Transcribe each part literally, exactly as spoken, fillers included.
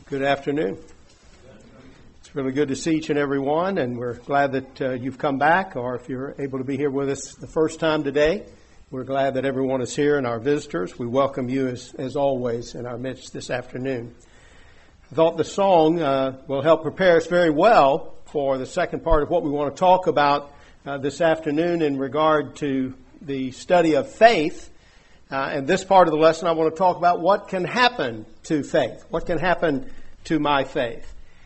Good afternoon. It's really good to see each and every one, and we're glad that uh, you've come back, or if you're able to be here with us the first time today, we're glad that everyone is here and our visitors. We welcome you as, as always in our midst this afternoon. I thought the song uh, will help prepare us very well for the second part of what we want to talk about uh, this afternoon in regard to the study of faith. Uh, and this part of the lesson, I want to talk about what can happen to faith. What can happen to my faith?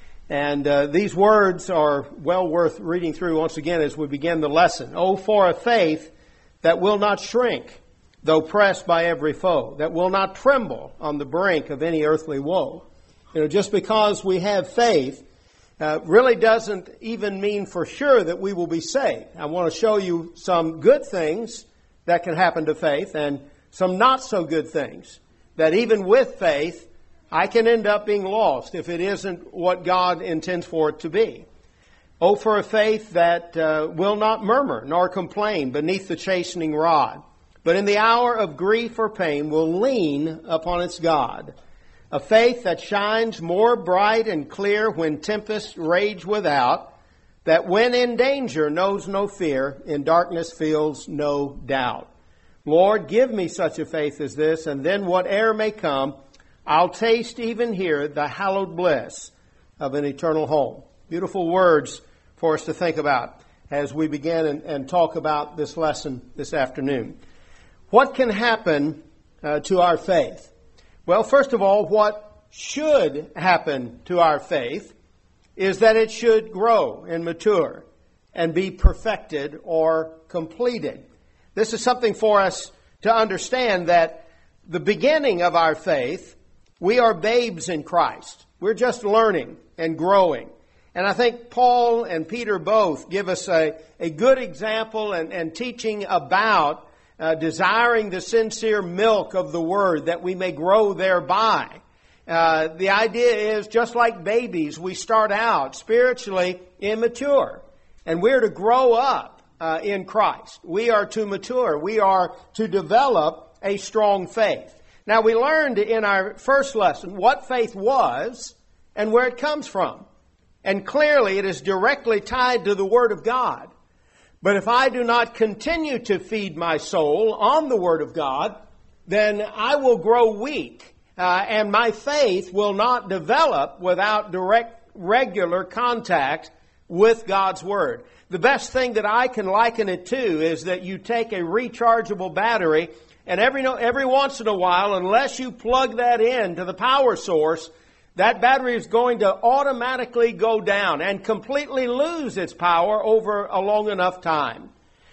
And uh, these words are well worth reading through once again as we begin the lesson. Oh, for a faith that will not shrink, though pressed by every foe, that will not tremble on the brink of any earthly woe. You know, just because we have faith uh, really doesn't even mean for sure that we will be saved. I want to show you some good things that can happen to faith and some not so good things that even with faith, I can end up being lost if it isn't what God intends for it to be. Oh, for a faith that uh, will not murmur nor complain beneath the chastening rod, but in the hour of grief or pain will lean upon its God. A faith that shines more bright and clear when tempests rage without, that when in danger knows no fear, in darkness feels no doubt. Lord, give me such a faith as this, and then whate'er may come, I'll taste even here the hallowed bliss of an eternal home. Beautiful words for us to think about as we begin and, and talk about this lesson this afternoon. What can happen uh, to our faith? Well, first of all, what should happen to our faith is that it should grow and mature and be perfected or completed. This is something for us to understand, that the beginning of our faith, we are babes in Christ. We're just learning and growing. And I think Paul and Peter both give us a, a good example and, and teaching about uh, desiring the sincere milk of the Word that we may grow thereby. Uh, the idea is, just like babies, we start out spiritually immature, and we're to grow up Uh, in Christ. We are to mature. We are to develop a strong faith. Now, we learned in our first lesson what faith was and where it comes from. And clearly it is directly tied to the Word of God. But if I do not continue to feed my soul on the Word of God, then I will grow weak. Uh, and my faith will not develop without direct, regular contact with God's Word. The best thing that I can liken it to is that you take a rechargeable battery, and every every once in a while, unless you plug that in to the power source, that battery is going to automatically go down and completely lose its power over a long enough time.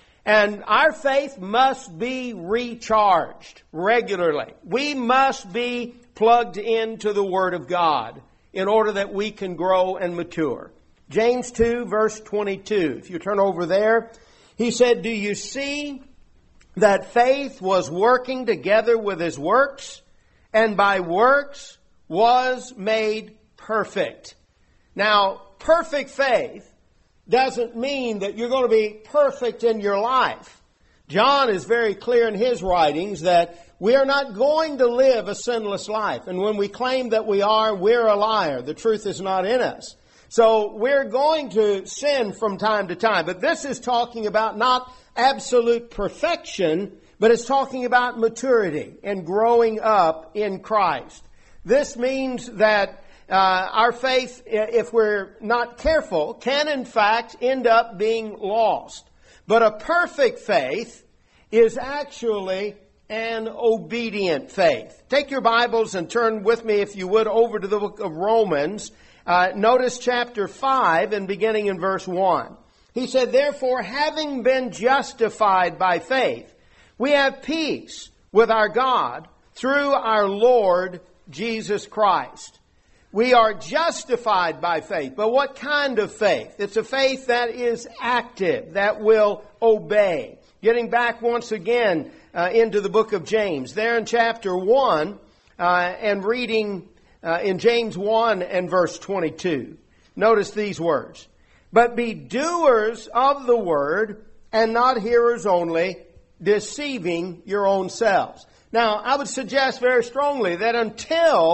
And our faith must be recharged regularly. We must be plugged into the Word of God in order that we can grow and mature. James two, verse twenty-two. If you turn over there, he said, "Do you see that faith was working together with his works, and by works was made perfect?" Now, perfect faith doesn't mean that you're going to be perfect in your life. John is very clear in his writings that we are not going to live a sinless life. And when we claim that we are, we're a liar. The truth is not in us. So we're going to sin from time to time. But this is talking about not absolute perfection, but it's talking about maturity and growing up in Christ. This means that uh, our faith, if we're not careful, can in fact end up being lost. But a perfect faith is actually an obedient faith. Take your Bibles and turn with me, if you would, over to the book of Romans. Uh, notice chapter five and beginning in verse one. He said, "Therefore, having been justified by faith, we have peace with our God through our Lord Jesus Christ." We are justified by faith. But what kind of faith? It's a faith that is active, that will obey. Getting back once again uh, into the book of James, there in chapter one, uh, and reading Uh, in James one and verse twenty-two. Notice these words. "But be doers of the word, and not hearers only, deceiving your own selves." Now, I would suggest very strongly that until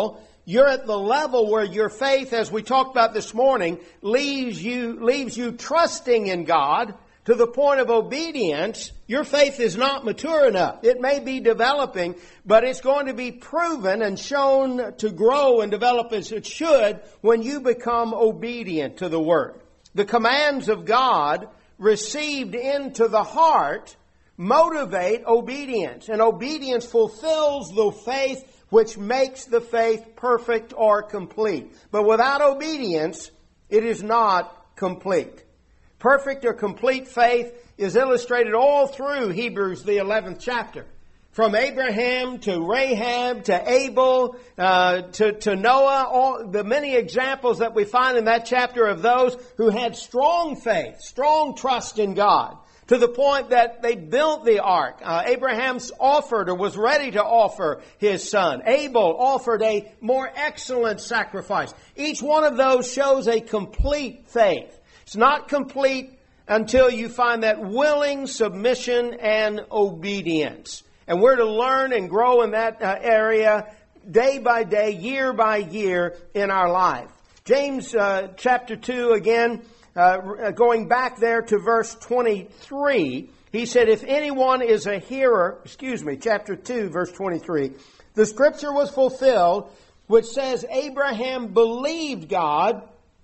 you're at the level where your faith, as we talked about this morning, leaves you, leaves you trusting in God to the point of obedience, your faith is not mature enough. It may be developing, but it's going to be proven and shown to grow and develop as it should when you become obedient to the Word. The commands of God received into the heart motivate obedience, and obedience fulfills the faith which makes the faith perfect or complete. But without obedience, it is not complete. Perfect or complete faith is illustrated all through Hebrews, the eleventh chapter. From Abraham to Rahab to Abel uh, to, to Noah, all the many examples that we find in that chapter of those who had strong faith, strong trust in God, to the point that they built the ark. Uh, Abraham's offered or was ready to offer his son. Abel offered a more excellent sacrifice. Each one of those shows a complete faith. It's not complete until you find that willing submission and obedience. And we're to learn and grow in that uh, area day by day, year by year in our life. James uh, chapter two again, uh, going back there to verse twenty-three, he said, if anyone is a hearer, excuse me, chapter two, verse twenty-three, the scripture was fulfilled, which says, Abraham believed God,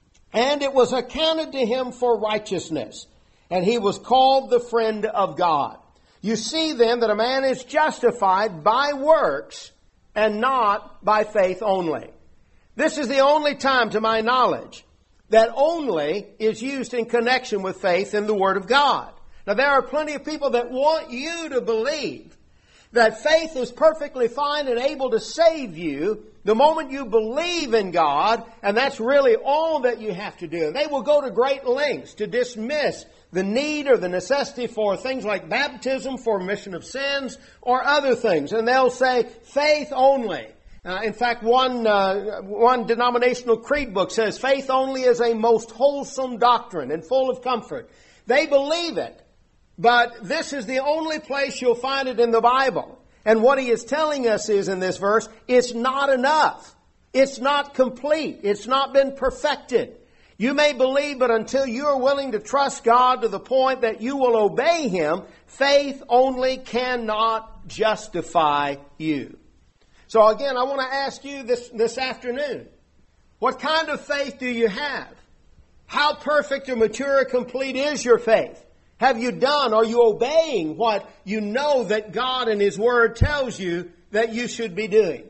and it was accounted to him for righteousness, and he was called the friend of God. You see then that a man is justified by works and not by faith only. This is the only time, to my knowledge, that only is used in connection with faith in the Word of God. Now, there are plenty of people that want you to believe that faith is perfectly fine and able to save you the moment you believe in God, and that's really all that you have to do. And they will go to great lengths to dismiss the need or the necessity for things like baptism for remission of sins or other things. And they'll say faith only. Uh, in fact, one uh, one denominational creed book says faith only is a most wholesome doctrine and full of comfort. They believe it, but this is the only place you'll find it in the Bible. And what he is telling us is in this verse, it's not enough. It's not complete. It's not been perfected. You may believe, but until you are willing to trust God to the point that you will obey Him, faith only cannot justify you. So again, I want to ask you this, this afternoon, what kind of faith do you have? How perfect or mature or complete is your faith? Have you done, are you obeying what you know that God and His Word tells you that you should be doing?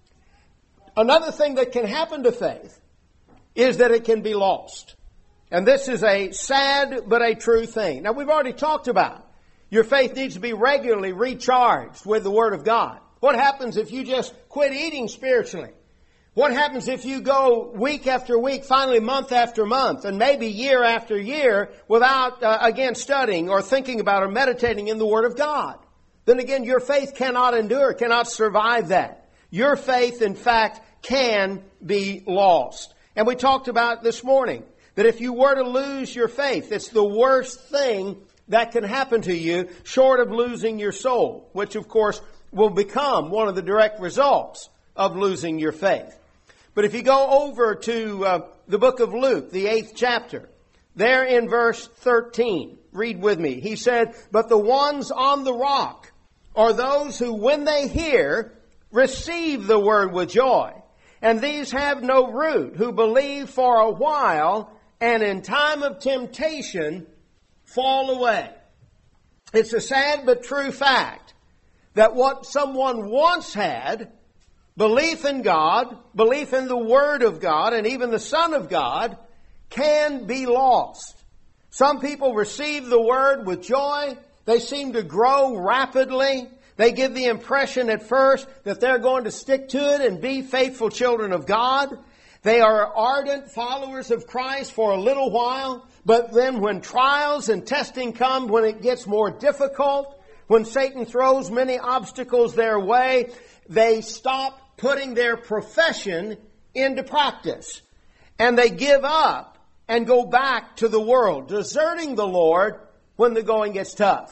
Another thing that can happen to faith is that it can be lost. And this is a sad but a true thing. Now, we've already talked about your faith needs to be regularly recharged with the Word of God. What happens if you just quit eating spiritually? What happens if you go week after week, finally month after month, and maybe year after year without, uh, again, studying or thinking about or meditating in the Word of God? Then again, your faith cannot endure, cannot survive that. Your faith, in fact, can be lost. And we talked about this morning that if you were to lose your faith, it's the worst thing that can happen to you short of losing your soul, which of course will become one of the direct results of losing your faith. But if you go over to uh, the book of Luke, the eighth chapter, there in verse thirteen, read with me. He said, but the ones on the rock are those who, when they hear, receive the word with joy. And these have no root, who believe for a while, and in time of temptation fall away. It's a sad but true fact that what someone once had, belief in God, belief in the Word of God, and even the Son of God, can be lost. Some people receive the Word with joy. They seem to grow rapidly. They give the impression at first that they're going to stick to it and be faithful children of God. They are ardent followers of Christ for a little while, but then when trials and testing come, when it gets more difficult, when Satan throws many obstacles their way, they stop putting their profession into practice. And they give up and go back to the world, deserting the Lord when the going gets tough.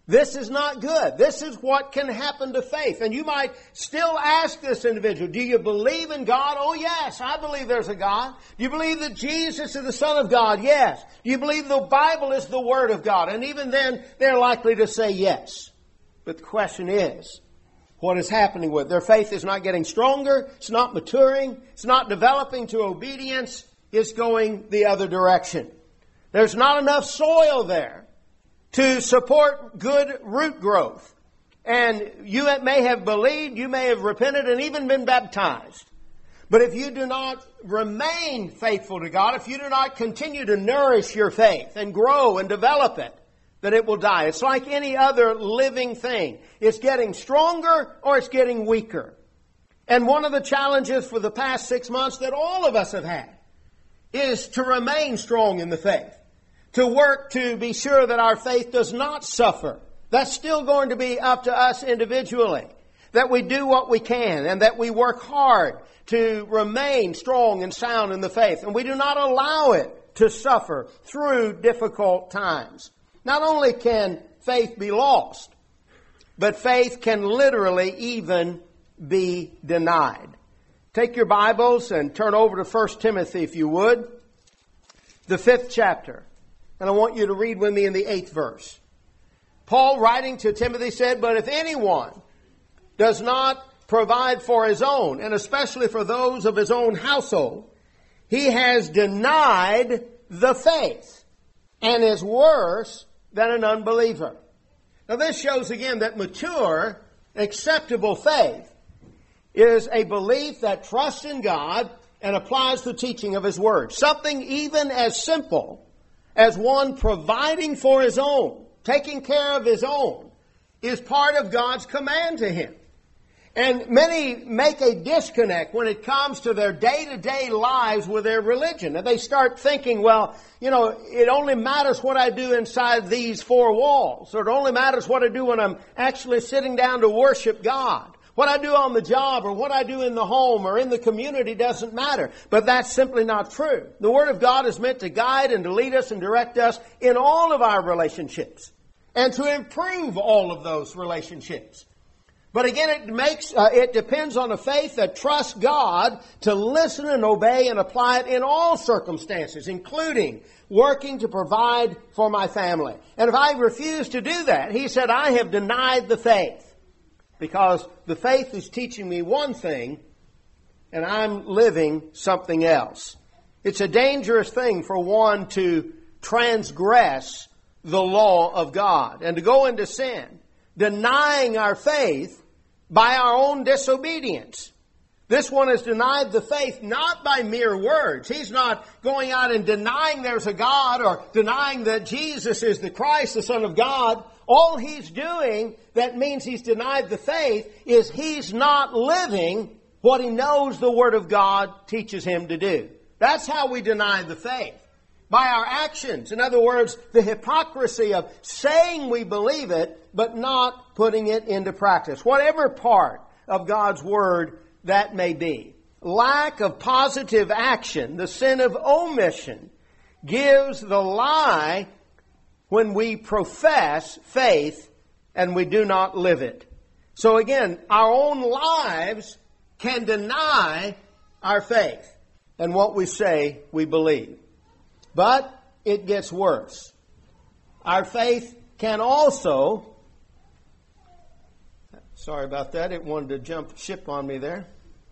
This is not good. This is what can happen to faith. And you might still ask this individual, do you believe in God? Oh, yes, I believe there's a God. Do you believe that Jesus is the Son of God? Yes. Do you believe the Bible is the Word of God? And even then, they're likely to say yes. But the question is, what is happening with it? Their faith is not getting stronger. It's not maturing. It's not developing to obedience. It's going the other direction. There's not enough soil there to support good root growth. And you may have believed, you may have repented and even been baptized. But if you do not remain faithful to God, if you do not continue to nourish your faith and grow and develop it, then it will die. It's like any other living thing. It's getting stronger or it's getting weaker. And one of the challenges for the past six months that all of us have had is to remain strong in the faith. To work to be sure that our faith does not suffer. That's still going to be up to us individually. That we do what we can and that we work hard to remain strong and sound in the faith. And we do not allow it to suffer through difficult times. Not only can faith be lost, but faith can literally even be denied. Take your Bibles and turn over to First Timothy if you would. The fifth chapter. And I want you to read with me in the eighth verse. Paul, writing to Timothy, said, "But if anyone does not provide for his own, and especially for those of his own household, he has denied the faith and is worse than an unbeliever." Now this shows again that mature, acceptable faith is a belief that trusts in God and applies the teaching of His Word. Something even as simple as one providing for his own, taking care of his own, is part of God's command to him. And many make a disconnect when it comes to their day-to-day lives with their religion. And they start thinking, well, you know, it only matters what I do inside these four walls. Or it only matters what I do when I'm actually sitting down to worship God. What I do on the job or what I do in the home or in the community doesn't matter. But that's simply not true. The Word of God is meant to guide and to lead us and direct us in all of our relationships and to improve all of those relationships. But again, it makes uh, it depends on a faith that trusts God to listen and obey and apply it in all circumstances, including working to provide for my family. And if I refuse to do that, he said, I have denied the faith. Because the faith is teaching me one thing, and I'm living something else. It's a dangerous thing for one to transgress the law of God and to go into sin, denying our faith by our own disobedience. This one has denied the faith not by mere words. He's not going out and denying there's a God or denying that Jesus is the Christ, the Son of God. All he's doing that means he's denied the faith is he's not living what he knows the Word of God teaches him to do. That's how we deny the faith. By our actions. In other words, the hypocrisy of saying we believe it, but not putting it into practice. Whatever part of God's Word that may be. Lack of positive action, the sin of omission, gives the lie when we profess faith and we do not live it. So again, our own lives can deny our faith and what we say we believe. But it gets worse. Our faith can also, sorry about that, it wanted to jump ship on me there.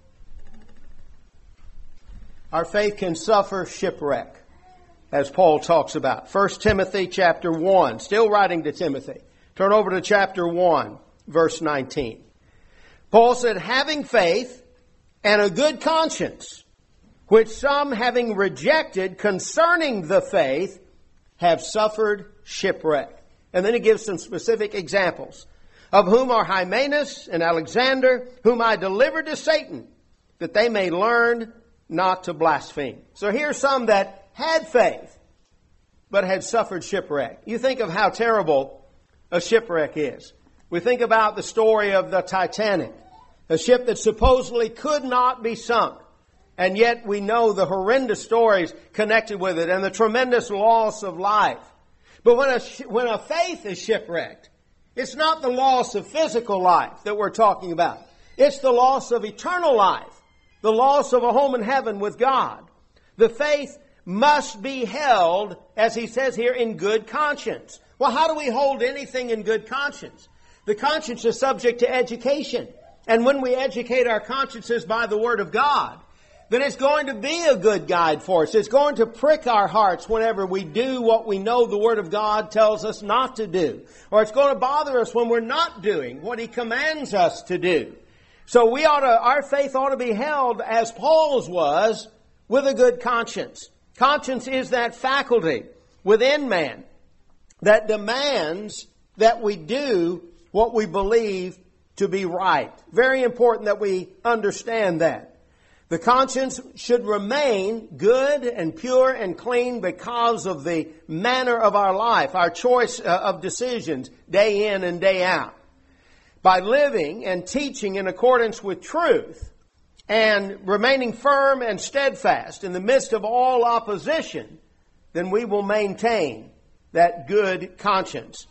Our faith can suffer shipwreck, as Paul talks about. First Timothy chapter one, still writing to Timothy. Turn over to chapter one, verse nineteen. Paul said, having faith and a good conscience, which some having rejected concerning the faith, have suffered shipwreck. And then he gives some specific examples, of whom are Hymenaeus and Alexander, whom I delivered to Satan, that they may learn not to blaspheme. So here's some that had faith, but had suffered shipwreck. You think of how terrible a shipwreck is. We think about the story of the Titanic, a ship that supposedly could not be sunk. And yet we know the horrendous stories connected with it and the tremendous loss of life. But when a, when a faith is shipwrecked, It's not the loss of physical life that we're talking about. It's the loss of eternal life, the loss of a home in heaven with God. The faith must be held, as he says here, in good conscience. Well, how do we hold anything in good conscience? The conscience is subject to education. And when we educate our consciences by the Word of God, then it's going to be a good guide for us. It's going to prick our hearts whenever we do what we know the Word of God tells us not to do. Or it's going to bother us when we're not doing what He commands us to do. So we ought to, our faith ought to be held, as Paul's was, with a good conscience. Conscience is that faculty within man that demands that we do what we believe to be right. Very important that we understand that. The conscience should remain good and pure and clean because of the manner of our life, our choice of decisions day in and day out. By living and teaching in accordance with truth and remaining firm and steadfast in the midst of all opposition, then we will maintain that good conscience.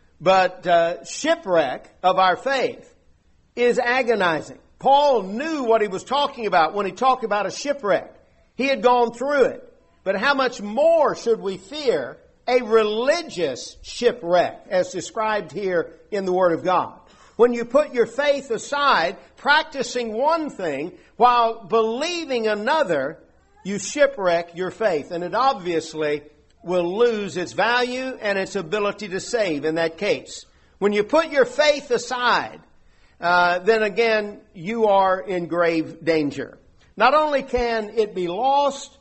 But uh, shipwreck of our faith is agonizing. Paul knew what he was talking about when he talked about a shipwreck. He had gone through it. But how much more should we fear a religious shipwreck as described here in the Word of God? When you put your faith aside, practicing one thing while believing another, you shipwreck your faith. And it obviously will lose its value and its ability to save in that case. When you put your faith aside, Uh, then again, you are in grave danger. Not only can it be lost,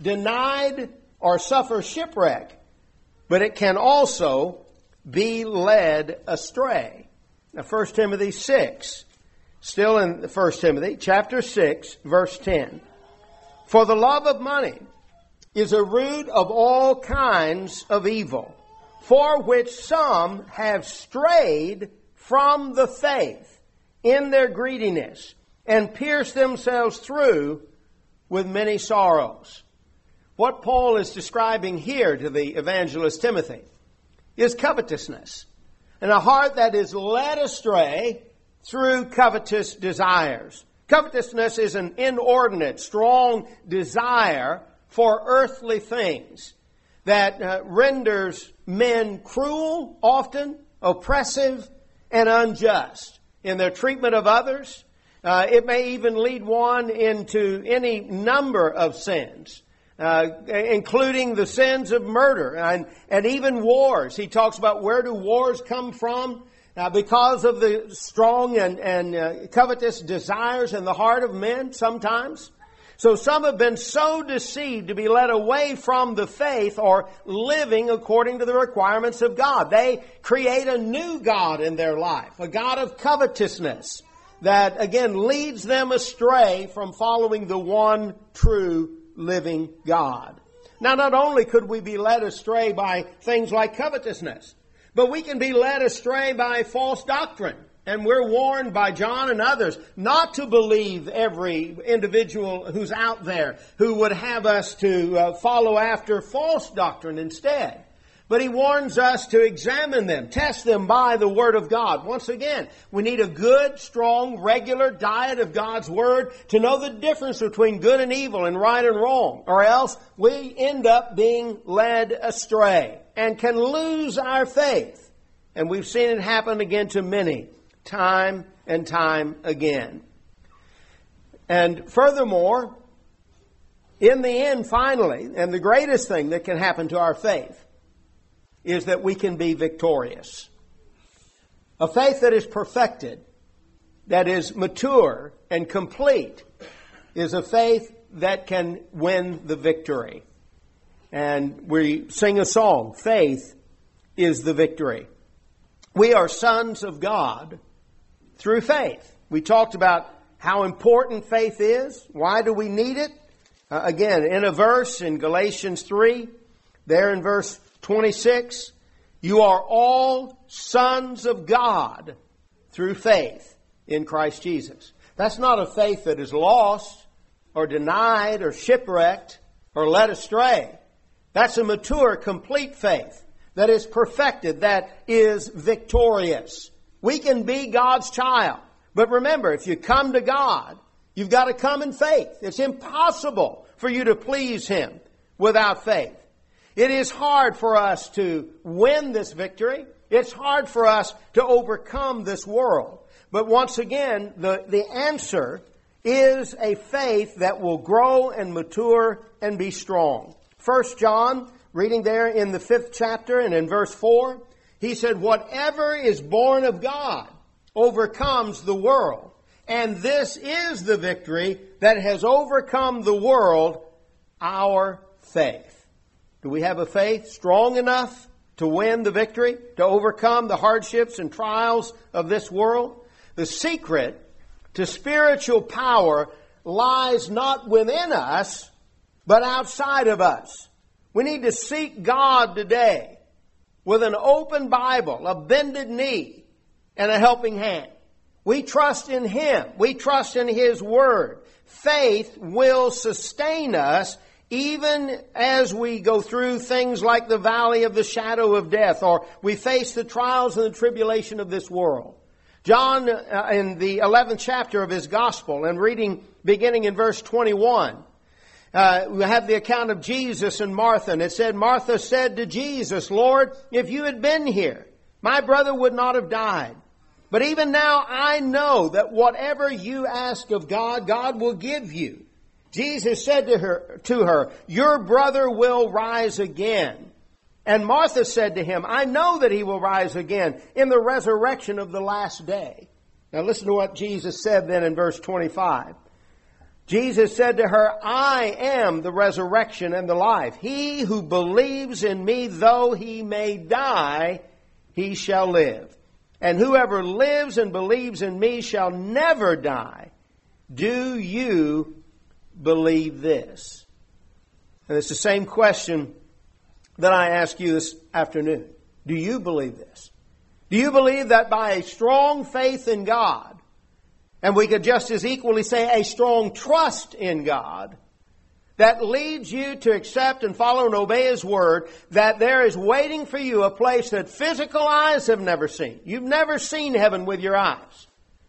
denied, or suffer shipwreck, but it can also be led astray. Now, First Timothy six, still in First Timothy, chapter six, verse ten. For the love of money is a root of all kinds of evil, for which some have strayed from the faith in their greediness, and pierce themselves through with many sorrows. What Paul is describing here to the evangelist Timothy is covetousness, and a heart that is led astray through covetous desires. Covetousness is an inordinate, strong desire for earthly things that uh, renders men cruel, often oppressive, and unjust in their treatment of others. Uh, it may even lead one into any number of sins, uh, including the sins of murder and, and even wars. He talks about where do wars come from? Uh, because of the strong and, and uh, covetous desires in the heart of men sometimes. So some have been so deceived to be led away from the faith or living according to the requirements of God. They create a new God in their life, a God of covetousness that, again, leads them astray from following the one true living God. Now, not only could we be led astray by things like covetousness, but we can be led astray by false doctrine. And we're warned by John and others not to believe every individual who's out there who would have us to uh, follow after false doctrine instead. But he warns us to examine them, test them by the Word of God. Once again, we need a good, strong, regular diet of God's Word to know the difference between good and evil and right and wrong. Or else we end up being led astray and can lose our faith. And we've seen it happen again to many, time and time again. And furthermore, in the end, finally, and the greatest thing that can happen to our faith is that we can be victorious. A faith that is perfected, that is mature and complete, is a faith that can win the victory. And we sing a song, Faith is the Victory. We are sons of God through faith. We talked about how important faith is. Why do we need it? Uh, again, in a verse in Galatians three, there in verse twenty-six, you are all sons of God through faith in Christ Jesus. That's not a faith that is lost or denied or shipwrecked or led astray. That's a mature, complete faith that is perfected, that is victorious. We can be God's child. But remember, if you come to God, you've got to come in faith. It's impossible for you to please Him without faith. It is hard for us to win this victory. It's hard for us to overcome this world. But once again, the, the answer is a faith that will grow and mature and be strong. First John, reading there in the fifth chapter and in verse four, he said, "Whatever is born of God overcomes the world. And this is the victory that has overcome the world, our faith." Do we have a faith strong enough to win the victory, to overcome the hardships and trials of this world? The secret to spiritual power lies not within us, but outside of us. We need to seek God today with an open Bible, a bended knee, and a helping hand. We trust in Him. We trust in His Word. Faith will sustain us even as we go through things like the valley of the shadow of death, or we face the trials and the tribulation of this world. John, uh, in the eleventh chapter of his Gospel, and reading beginning in verse twenty-one, uh, we have the account of Jesus and Martha, and it said, "Martha said to Jesus, 'Lord, if you had been here, my brother would not have died. But even now I know that whatever you ask of God, God will give you.' Jesus said to her, to her, 'Your brother will rise again.' And Martha said to Him, 'I know that he will rise again in the resurrection of the last day.'" Now listen to what Jesus said then in verse twenty-five. Jesus said to her, "I am the resurrection and the life. He who believes in me, though he may die, he shall live. And whoever lives and believes in me shall never die. Do you believe this?" And it's the same question that I ask you this afternoon. Do you believe this? Do you believe that by a strong faith in God, and we could just as equally say a strong trust in God, that leads you to accept and follow and obey His Word, that there is waiting for you a place that physical eyes have never seen? You've never seen heaven with your eyes.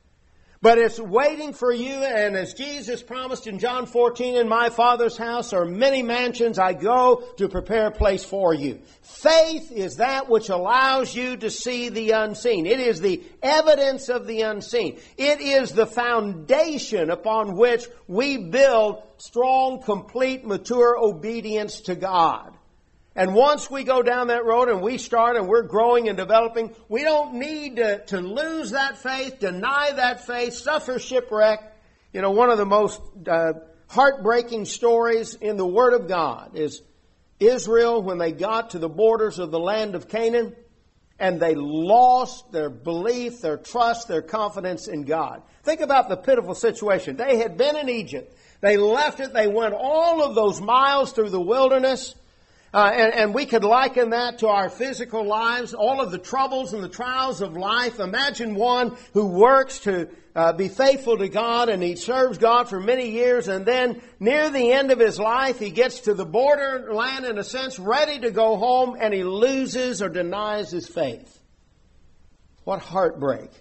But it's waiting for you, and as Jesus promised in John fourteen, "In my Father's house are many mansions. I go to prepare a place for you." Faith is that which allows you to see the unseen. It is the evidence of the unseen. It is the foundation upon which we build strong, complete, mature obedience to God. And once we go down that road and we start and we're growing and developing, we don't need to, to lose that faith, deny that faith, suffer shipwreck. You know, one of the most uh, heartbreaking stories in the Word of God is Israel when they got to the borders of the land of Canaan and they lost their belief, their trust, their confidence in God. Think about the pitiful situation. They had been in Egypt. They left it. They went all of those miles through the wilderness. Uh, and, and we could liken that to our physical lives, all of the troubles and the trials of life. Imagine one who works to uh, be faithful to God, and he serves God for many years, and then near the end of his life, he gets to the borderland, in a sense, ready to go home, and he loses or denies his faith. What heartbreak.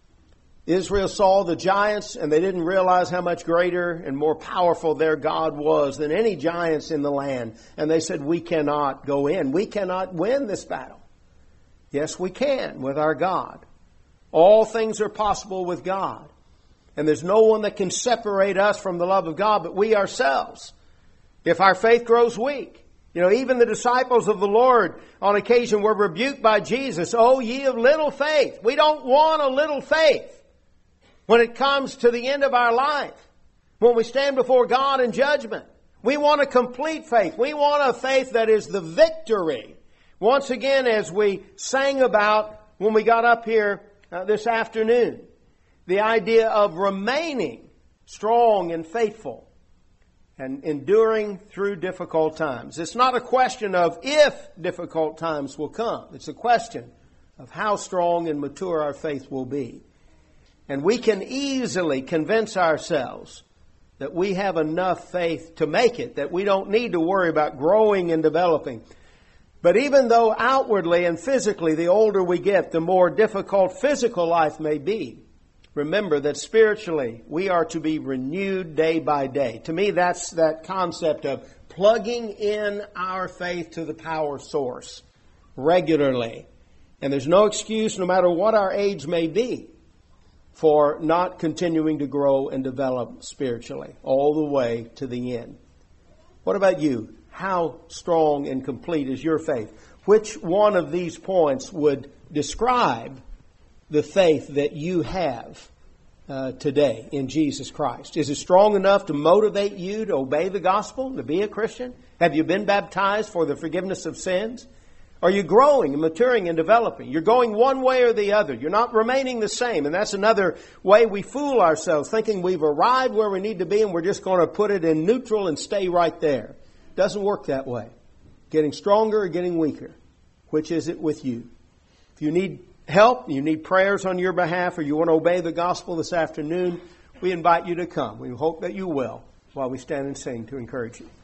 Israel saw the giants, and they didn't realize how much greater and more powerful their God was than any giants in the land. And they said, "We cannot go in. We cannot win this battle." Yes, we can with our God. All things are possible with God. And there's no one that can separate us from the love of God but we ourselves, if our faith grows weak. You know, even the disciples of the Lord on occasion were rebuked by Jesus. "Oh, ye of little faith." We don't want a little faith. When it comes to the end of our life, when we stand before God in judgment, we want a complete faith. We want a faith that is the victory. Once again, as we sang about when we got up here uh, this afternoon, the idea of remaining strong and faithful and enduring through difficult times. It's not a question of if difficult times will come. It's a question of how strong and mature our faith will be. And we can easily convince ourselves that we have enough faith to make it, that we don't need to worry about growing and developing. But even though outwardly and physically, the older we get, the more difficult physical life may be, remember that spiritually, we are to be renewed day by day. To me, that's that concept of plugging in our faith to the power source regularly. And there's no excuse, no matter what our age may be, for not continuing to grow and develop spiritually all the way to the end. What about you? How strong and complete is your faith? Which one of these points would describe the faith that you have uh, today in Jesus Christ? Is it strong enough to motivate you to obey the gospel, to be a Christian? Have you been baptized for the forgiveness of sins? Are you growing and maturing and developing? You're going one way or the other. You're not remaining the same. And that's another way we fool ourselves, thinking we've arrived where we need to be and we're just going to put it in neutral and stay right there. It doesn't work that way. Getting stronger or getting weaker. Which is it with you? If you need help, you need prayers on your behalf, or you want to obey the gospel this afternoon, we invite you to come. We hope that you will while we stand and sing to encourage you.